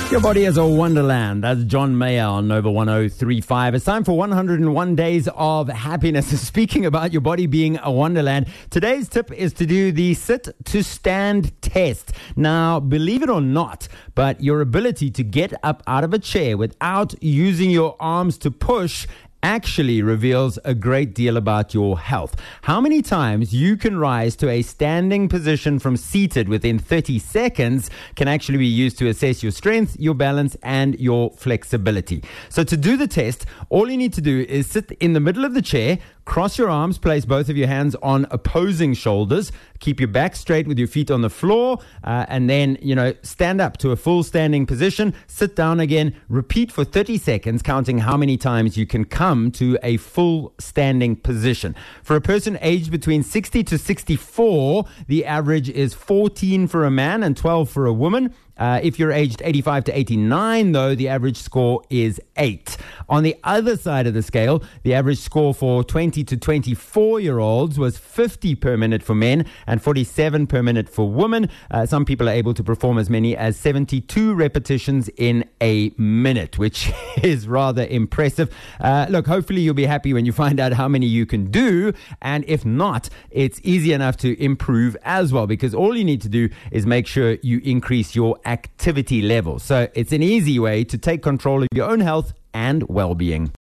Your body is a wonderland. That's John Mayer on Nova 1035. It's time for 101 Days of Happiness. Speaking about your body being a wonderland, today's tip is to do the sit to stand test. Now, believe it or not, but your ability to get up out of a chair without using your arms to push actually reveals a great deal about your health. How many times you can rise to a standing position from seated within 30 seconds can actually be used to assess your strength, your balance, and your flexibility. So to do the test, all you need to do is sit in the middle of the chair, cross your arms, place both of your hands on opposing shoulders, keep your back straight with your feet on the floor, and then, stand up to a full standing position, sit down again, repeat for 30 seconds, counting how many times you can come to a full standing position. For a person aged between 60 to 64, the average is 14 for a man and 12 for a woman. If you're aged 85 to 89, though, the average score is 8. On the other side of the scale, the average score for 20 to 24-year-olds was 50 per minute for men and 47 per minute for women. Some people are able to perform as many as 72 repetitions in a minute, which is rather impressive. Look, hopefully you'll be happy when you find out how many you can do. And if not, it's easy enough to improve as well, because all you need to do is make sure you increase your activity level. So it's an easy way to take control of your own health and well-being.